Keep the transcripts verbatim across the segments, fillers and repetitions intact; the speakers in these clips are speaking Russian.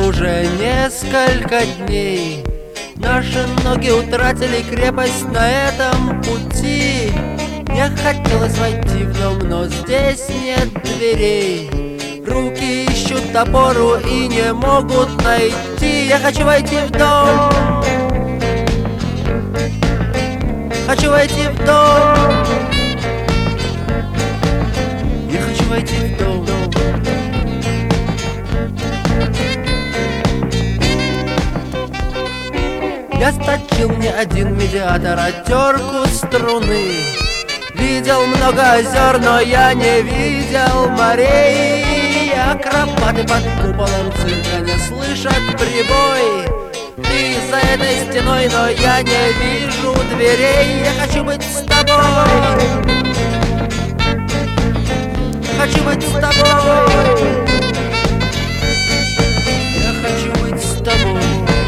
уже несколько дней. Наши ноги утратили крепость на этом пути. Мне хотелось войти в дом, но здесь нет дверей. Руки ищут опору и не могут найти. Я хочу войти в дом. Хочу войти в дом. Я хочу войти в дом. Я сточил не один медиатор, а терку струны. Видел много озер, но я не видел морей. Акробаты под куполом цирка не слышат прибой. Ты за этой стеной, но я не вижу дверей. Я хочу быть с тобой. Хочу быть с тобой. Я хочу быть с тобой.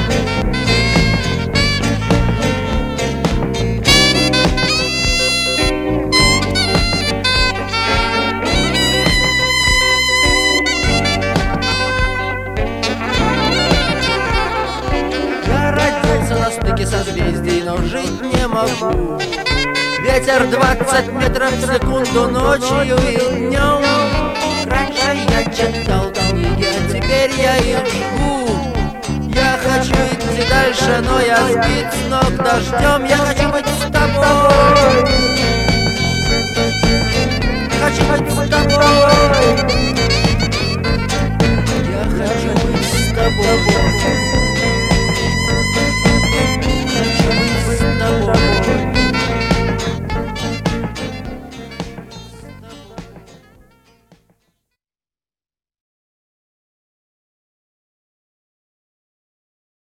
На стыке созвездий, но жить не могу. Ветер двадцать метров в секунду ночью и днем. Раньше я читал книги, а теперь я их жгу. Я хочу идти дальше, но я сбит с ног дождем. Я хочу быть с тобой.